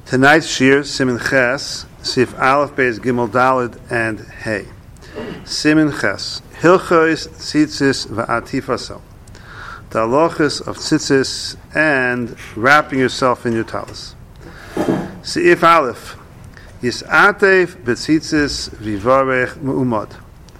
Tonight's shir, Simin Ches, Sif Aleph, Beis, Gimel, Daled, and Hey. Simin Ches. Hilchos, Tzitzis, Va'atifaso. The halachos of tzitzis and wrapping yourself in your talis. Sif Aleph. Yis'atef b'tzitzis vivarech mu'umad.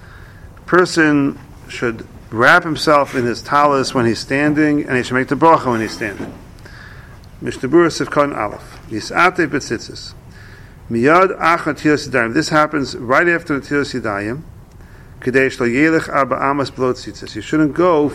A person should wrap himself in his talis when he's standing, and he should make the bracha when he's standing. Mishnah Berurah Sifkon Aleph. Yis'atef b'tzitzis. Miyad achar Tilas Yadayim. This happens right after the Tilas Yadayim. Kadesh lo yelech arba amas below tzitzis. You shouldn't go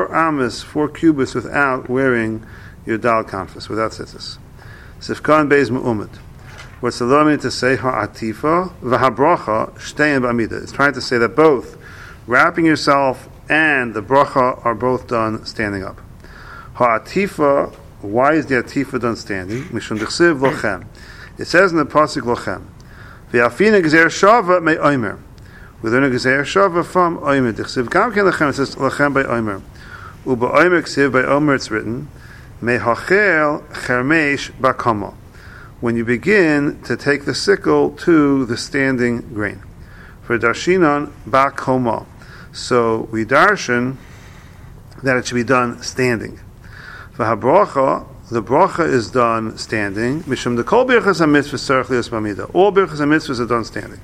4 cubits without wearing your dal kanfas, without tzitzis. Sifkon beis mu'umad. What's the law mean to say? Ha'atifa v'habracha shtein b'amida. It's trying to say that both wrapping yourself and the bracha are both done standing up. Ha'atifa. Why is the atifa done standing? Mishum dechsiv lochem. It says in the pasuk lochem. V'afina gezer shava me omer. We learn a gezer shava from omer. Dechsiv gam ken lochem. It says lochem by omer. Uba omer ksiv by omer. It's written me hachel chermesh bakama. When you begin to take the sickle to the standing grain. For darshinon bakoma. So we darshan that it should be done standing. V'habracha, the bracha is done standing. Mishum the kol birchas hamitzvahs tzarich lios b'amida. All birchas hamitzvahs are done standing.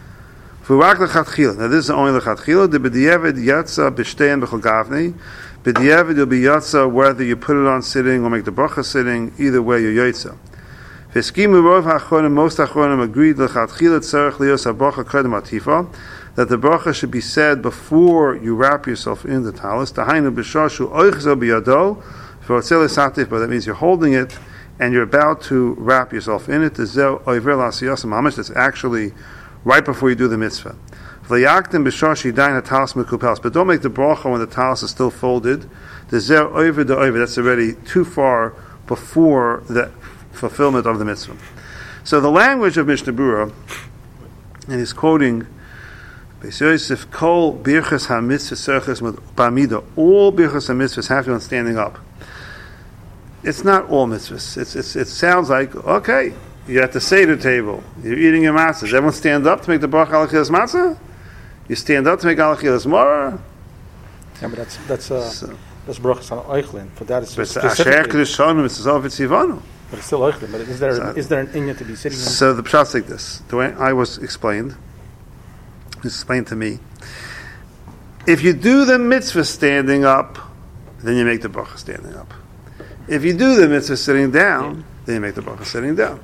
V'rak lechatchila. Now this is only lechatchila. The b'diavad yatsa b'shtein b'chol gavni. B'diavad you'll be yatsa whether you put it on sitting or make the bracha sitting. Either way you're yatsa. V'skimu rov ha'achronim, most achronim agreed lechatchila tzarich lios habracha kodem atifa, that the bracha should be said before you wrap yourself in the talis. Tahainu b'shashu oichzo b'yado. But that means you're holding it and you're about to wrap yourself in it. That's actually right before you do the mitzvah. But don't make the bracha when the talis is still folded. That's already too far before the fulfillment of the mitzvah. So the language of Mishnah Berurah, and he's quoting Beis Yosef, Kol birchas ha-mitzvah serches b'amida. All birchas ha-mitzvahs have to be on standing up. It's not all mitzvahs. It sounds like, okay, you're at the Seder table, you're eating your matzah. Does everyone stand up to make the bracha al achilas matzah? You stand up to make al achilas maror? Yeah, but that's brachas on oichlin. For that, it's asher kedushanim, it's zov v'tzivanu. But it's still oichlin. But is there an inyan to be sitting in? So the pshat's like this. The way I was explained to me. If you do the mitzvah standing up, then you make the bracha standing up. If you do the mitzvah sitting down, then you make the bracha sitting down.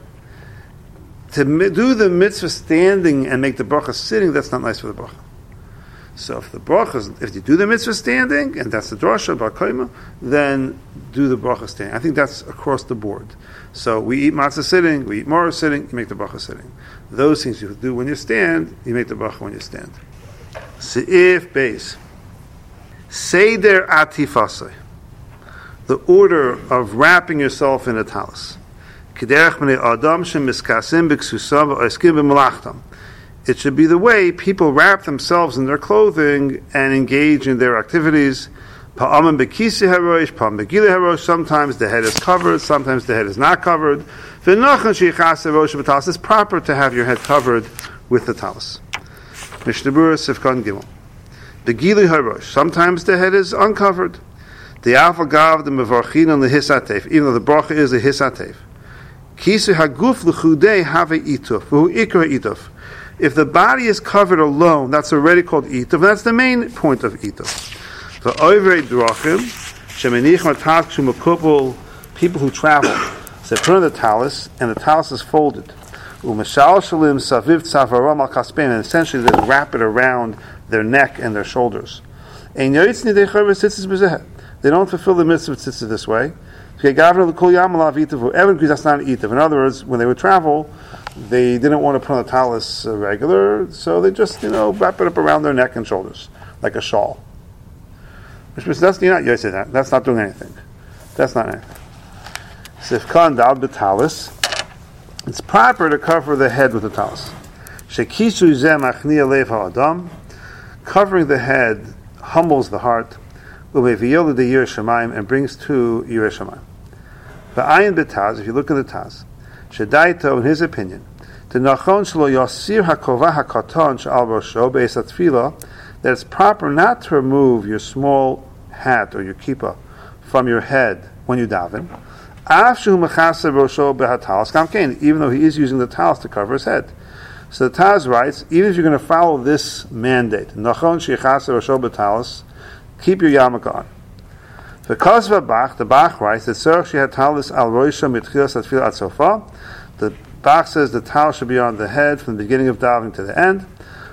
To do the mitzvah standing and make the bracha sitting, that's not nice for the bracha. So if you do the mitzvah standing, and that's the drasha, bar koima, then do the bracha standing. I think that's across the board. So we eat matzah sitting, we eat maror sitting, you make the bracha sitting. Those things you do when you stand, you make the bracha when you stand. Se'if beis. Seder atifasai. The order of wrapping yourself in a talis. It should be the way people wrap themselves in their clothing and engage in their activities. Sometimes the head is covered, sometimes the head is not covered. It's proper to have your head covered with the talis. Mishnah Berurah Sifkon Gimel. Sometimes the head is uncovered. The alpha gav the mevarchin on the hisatef, even though the bracha is a hisatef. Kisu haguf l'chudei have ituf, v'hu ikra ituf. If the body is covered alone, that's already called ituf. That's the main point of ituf. The oivei drachim shemenich matat shumakupul, people who travel, so they put on the talis, and the talis is folded. Umeshal shalim saviv tzavaram al kaspein, and essentially they wrap it around their neck and their shoulders. Ein yotzini dechar v'tzitzis b'zeh. They don't fulfill the mitzvah of tzitzit this way. That's not an itav. In other words, when they would travel, they didn't want to put on the talis regular, so they just wrap it up around their neck and shoulders like a shawl. Which means that's not doing anything. That's not anything. Sifkan dal b'talis. It's proper to cover the head with the talis. Shekisu zeh machniya lev ha'adam. Covering the head humbles the heart. And brings to Yerei Shamayim. The ayin betaz, if you look at the taz, Shedaito, in his opinion, the nachon shelo yasir hakova hakaton she'al rosho be'es hatfila, that it's proper not to remove your small hat or your kippah from your head when you daven, even though he is using the talis to cover his head. So the Taz writes, even if you're going to follow this mandate, keep your yarmulke on. Because of Bach, the Bach writes that the Bach says the talis should be on the head from the beginning of davening to the end.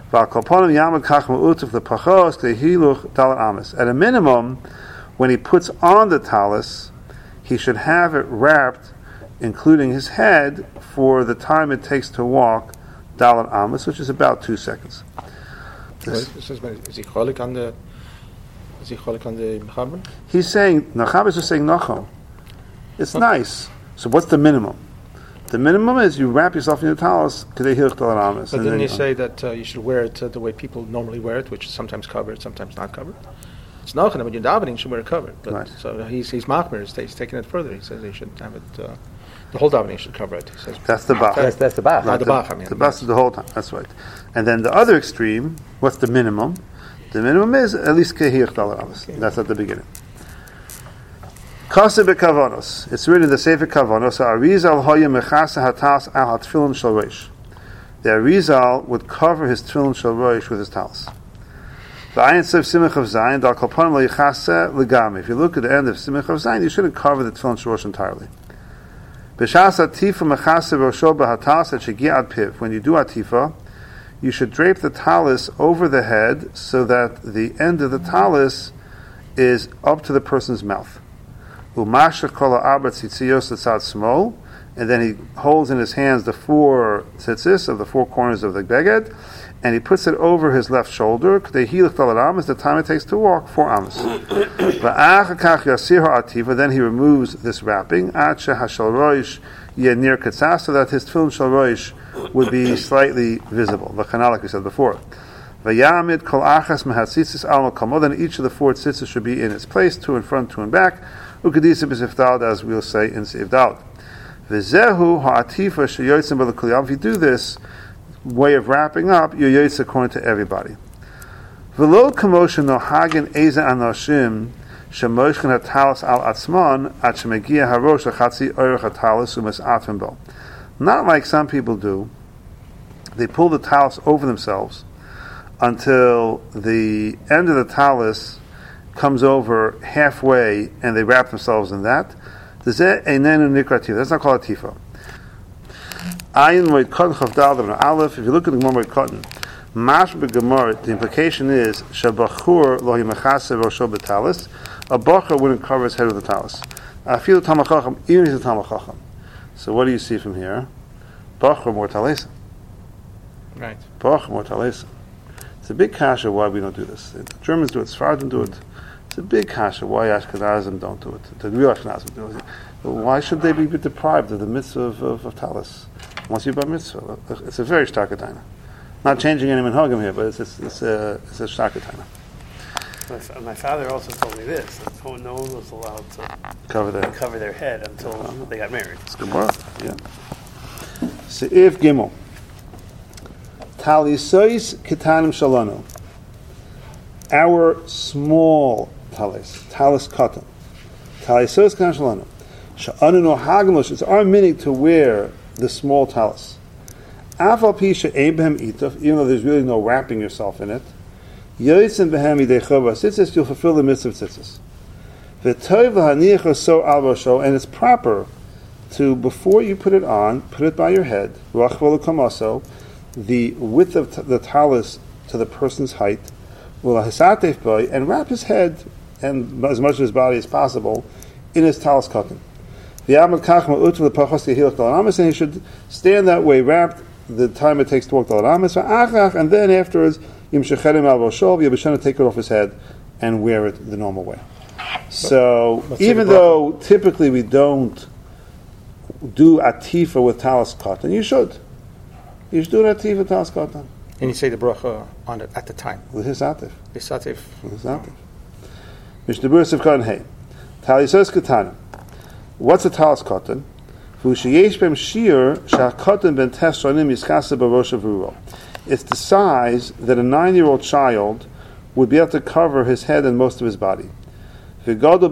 At a minimum, when he puts on the talis, he should have it wrapped, including his head, for the time it takes to walk Dalet Amos, which is about 2 seconds. Is he cholik on the Mechaber? He's saying, Mechaber is just saying Nachon. It's nice. So what's the minimum? The minimum is you wrap yourself in your talis, Kedei Hilch Dalet Amos. But didn't he say that you should wear it the way people normally wear it, which is sometimes covered, sometimes not covered? It's Nachon, but you're davening, you should wear it covered. But, right. So he's machmir, he's taking it further. He says he should have it, the whole davening should cover it. He says, that's the Bach. That's the Bach. Right, the Bach, I mean. The Bach is the whole time, that's right. And then the other extreme, what's the minimum? The minimum is at least Kehirch Dalet Amos. That's at the beginning. Kaseh beKavonos. It's written in the Sefer Kavonos, Arizal hoya mechasa hatas al hatfilin shel rosh. The Arizal would cover his tefillin shel rosh with his talis. If you look at the end of Simach of Zayin, you shouldn't cover the tefillin shel rosh entirely. When you do atifa, you should drape the talis over the head so that the end of the talis is up to the person's mouth. And then he holds in his hands the 4 tzitzis of the 4 corners of the beged, and he puts it over his left shoulder. The time it takes to walk 4 amos. Then he removes this wrapping, so that his tefillin shel rosh would be slightly visible. Like we said before. Then each of the 4 tzitzis should be in its place, 2 in front, 2 in back. As we'll say in Seif Daled. If you do this way of wrapping up, you're yotze according to everybody. Not like some people do. They pull the talis over themselves until the end of the talis comes over halfway, and they wrap themselves in that. That's not called atifa. If you look at the Gemara Cotton, the implication is a bachur wouldn't cover his head with the talis. Even if he's a Talmid Chacham. So what do you see from here? Bachur more talesa. Right. Bachur more talesa. It's a big kasha why we don't do this. The Germans do it, Sephardim do it. It's a big kasha why Ashkenazim don't do it. The real Ashkenazim do it. Why should they be deprived of the mitzvah of talis? Once you're bar mitzvah, it's a very stark taina. Not changing any minhagim here, but it's a stark taina. My father also told me this: that no one was allowed to cover their head until they got married. It's Gemara, yeah. Seif Gimel. Talisois ketanim shalano. Our small talis katan. Talisois ketanim shalano. Sha'anu no hagamos. It's our meaning to wear the small talis. Afal pisha abraham itaf. Even though there's really no wrapping yourself in it. Yoitzin behami dechova tzitzis. You'll fulfill the mitzvah of tzitzis. V'toiv lahaniach so al rosho. And it's proper to, before you put it on, put it by your head. Rachvol kamaso. The width of the talis to the person's height, and wrap his head and as much of his body as possible in his talis cotton. And he should stand that way, wrapped the time it takes to walk the Amis, and then afterwards, take it off his head and wear it the normal way. So, even though typically we don't do atifa with talis cotton, you should. You should do an atif with talis katan. And you say the bracha on it at the time. With his atif. His atif. With his atif. Mishnah Berurah Sif Katan Hey. Talisos katan. What's a talis katan? It's the size that a 9-year-old child would be able to cover his head and most of his body. And a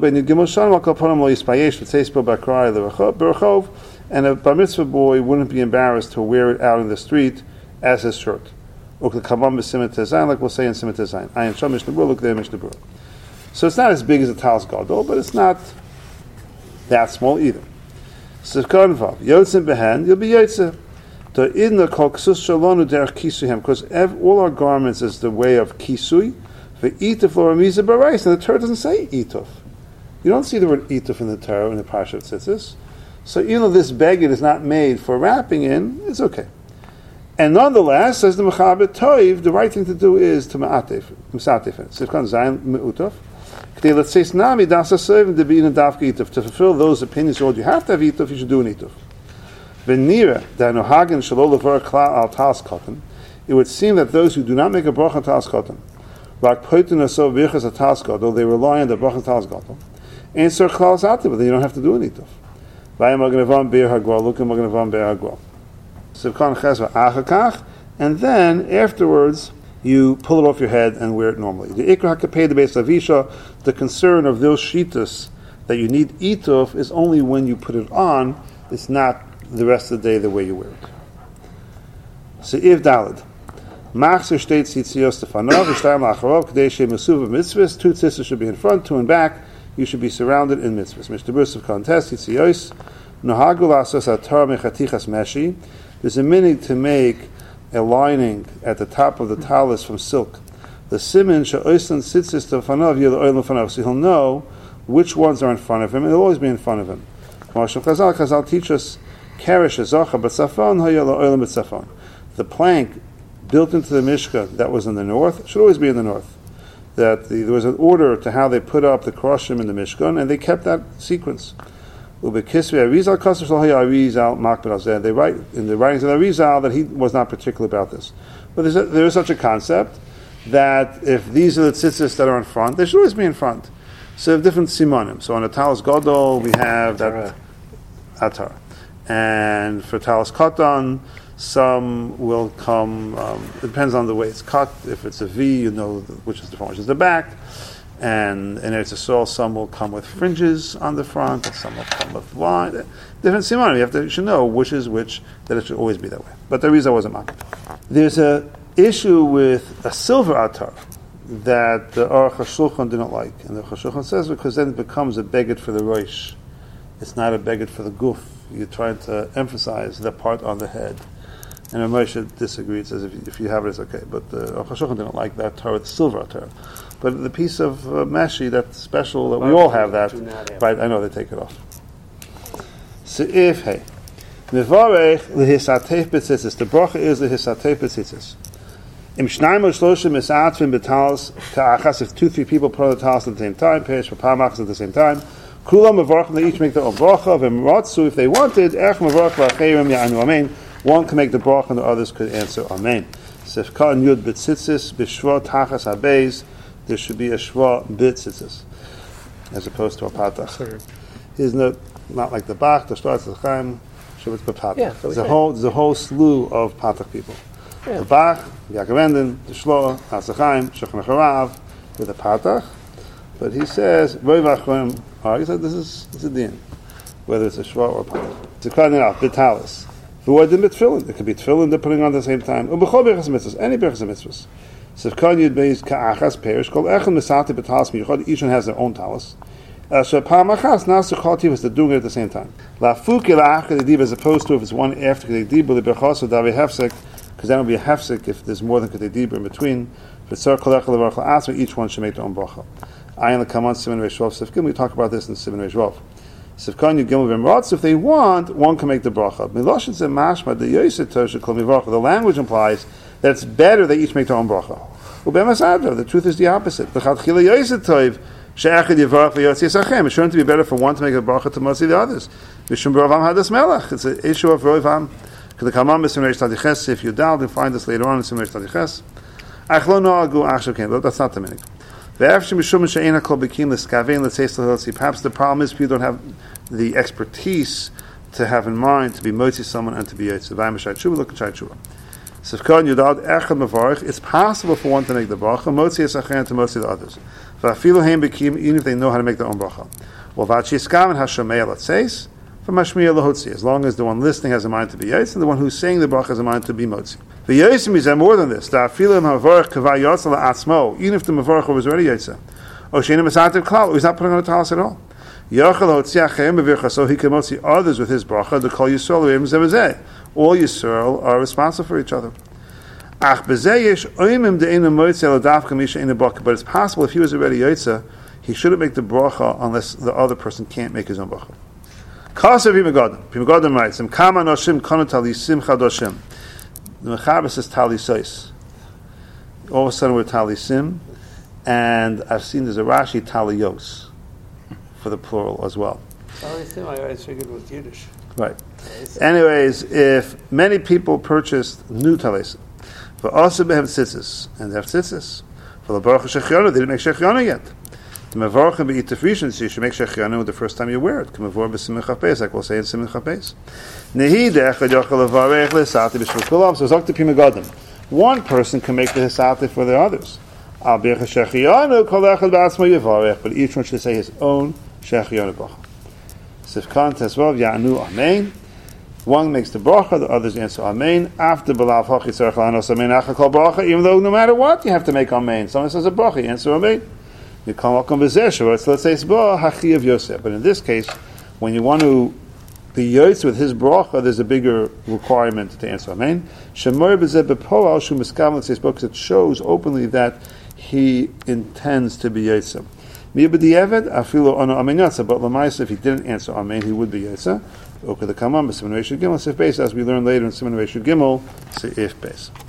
bar mitzvah boy wouldn't be embarrassed to wear it out in the street as his shirt. Like we'll say in Simat Zayin. I am Shom Mishnah Berurah, look there Mishnah Berurah. So it's not as big as a talis gadol, but it's not that small either. Sivkon Vav, Yotzim Behen, you'll be Yotzim. Because all our garments is the way of kisui. For ituf or miza barais, and the Torah doesn't say ituf. You don't see the word ituf in the Torah in the Parsha of Tzitzis. So even though this beged is not made for wrapping in, it's okay. And nonetheless, says the Mechaber Toiv, the right thing to do is to ma'atef it. Sivkon Zayin me'utuf. To fulfill those opinions, you have to have ituf, you should do an ituf. It would seem that those who do not make a bracha on talis kotan, though they rely on the bracha on talis kotan, and so but they don't have to do an ituf. And then afterwards, you pull it off your head and wear it normally. The ikra hakapeh, the base avisha, the concern of those shitas that you need ituf is only when you put it on. It's not the rest of the day the way you wear it. So if Dalid, Machzer steht tzitzios tefanav, v'shtayim la'acharov, k'dei she'mesuv of mitzvahs, 2 tzitzis should be in front, 2 in back, you should be surrounded in mitzvahs. Mishnah Berurah of contest, tzitzios, nohagu la'asos atar mechatichas meshi, there's a meaning to make a lining at the top of the talis from silk. The siman she'oislan tzitzis tefanav yil oilam fanav, so he'll know which ones are in front of him, and they'll always be in front of him. Chazal teach us, the plank built into the Mishkan that was in the north should always be in the north. That there was an order to how they put up the kroshim in the Mishkan, and they kept that sequence. They write in the writings of the Arizal that he was not particular about this. But there is such a concept that if these are the tzitzis that are in front, they should always be in front. So have different simonim. So on a talis gadol we have that atar, and for talis katan some will come. It depends on the way it's cut. If it's a V, you know which is the front, which is the back. And in Eretz Yisrael, some will come with fringes on the front, and some will come with line. Different simonim. You should know which is which. That it should always be that way. But the reason wasn't marked. There's a issue with a silver atar that the Aruch HaShulchan didn't like, and the Aruch HaShulchan says because then it becomes a beged for the rosh. It's not a beged for the guf. You're trying to emphasize the part on the head. And Moshe disagreed, says if you have it, it's okay. But the Aruch HaShulchan didn't like that Torah, the silver Torah. But the piece of meshi, that's special, that we all have that. Right, I know they take it off. Se'if hey. Mevarech lehisatef betzitzis. The bracha is lehisatef betzitzis. Im shnayim or shloshim misatfim betalis ka'achas. If 2-3 people put on the talis at the same time, perish for pamachas at the same time. Kulam mevarchim, they each make their own bracha. V'mratzu, if they wanted, ech mevarch v'acheirim ya'anu amen. One can make the bracha and the others could answer amen. Sefka and yud betzitzis b'shva tachas habeis. There should be a shva betzitzis as opposed to a patach. He's not like the Bach, the starts the Chaim, Shabbat Patach. Yeah, there's a whole slew of patach people. Yeah. The Bach, Yaakov Enden, the Shloah, Chaim, Shulchan Acharav, with a patach. But he says, he said this is a din, whether it's a shva or a patach. It's a cardinal out, bitalis. It could be tefillin they're putting on at the same time. Any berachas mitzvahs. So Yud Beis Ka'achas Perish called Echel Misati B'Talis Miyuchad. Each one has their own talis. So Pa'amachas Nas Suchati was doing it at the same time. La Fuki La Achad Kedib, as opposed to if it's one after Kedib, the Berachas of Davi Hefsek, because that would be a Hefsek if there's more than Kedib in between. But Sar Kol Echel Levarach La'asma, each one should make their own bracha. Ayin L'Kaman Siman Reishvov Sivkim. We talk about this in Siman Reishvov. Sivkan Yud Gimel V'Mratz. If they want, one can make the bracha. Miloshin Zeh Mashma the Yosef Tosh Kol Mivarach. The language implies that it's better they each make their own bracha. The truth is the opposite. It's shown to be better for one to make a bracha to mostly the others. It's an issue of Roivam. If you doubt, you'll find this later on in Siman Reish Tadiches. That's not the meaning. Perhaps the problem is people don't have the expertise to have in mind to be motzi someone and to be yotze. Vayim b'shai tshuva, look at shai tshuva. Sifkan yudad echad mevarich. It's possible for one to make the bracha. Motzi es achen to motzi the others. V'afilu heim bekim, even if they know how to make their own bracha. Well, v'achiskam and hashamei alatzeis. From Mashmiya Lahotzi, as long as the one listening has a mind to be Yotze, and the one who's saying the bracha has a mind to be Motzi. The Yotze is more than this. Even if the Mavarach was already Yotze, or he's not putting on a talis at all. So he can Motzi others with his bracha. The Kol Yisrael, all Yisrael are responsible for each other. But it's possible if he was already Yotze, he shouldn't make the bracha unless the other person can't make his own bracha. Kasav Pimagodim writes, Kama noshim konu talisim chadoshim. The Mechaber says talisois. All of a sudden we're talisim, and I've seen there's a Rashi taliyos for the plural as well. Talisim, I always figured it was Yiddish. Right. Anyways, if many people purchased new talisim, for also behem tzitzis, and they have tzitzis, for the Baruch HaShechionu, they didn't make Shechionu yet. The Mevorchim be'it tefrishon, so you should make Shechianu the first time you wear it. K'mevor b'simon chapes, like we'll say in simon chapes. Nehi de'echad yochel levarech le'sati b'shvul kulam. So Zok Tepim Megadim. One person can make the hisati for the others. Al bircha Shechianu kol echad b'atzmo yivarech, but each one should say his own Shechianu bracha. Sifkan tesvav ya'anu amen. One makes the bracha, the others answer amen. After b'lav hachit tzarech la'anos amen achal kol bracha, even though no matter what you have to make amen. Someone says a bracha, you answer amen. You come welcome b'zeh, let's say hachi of Yosef. But in this case, when you want to be yotze with his bracha, there's a bigger requirement to answer amen. Shemor b'zeh b'poal shu miskam l'tzeis, because it shows openly that he intends to be yotze. Mi b'di'eved afilu ono amen yotze, but l'maisa, if he didn't answer amen, he would be yotze. Okay, the kamam b'siman reishud gimel seif beis, as we learn later in siman reishud gimel seif beis.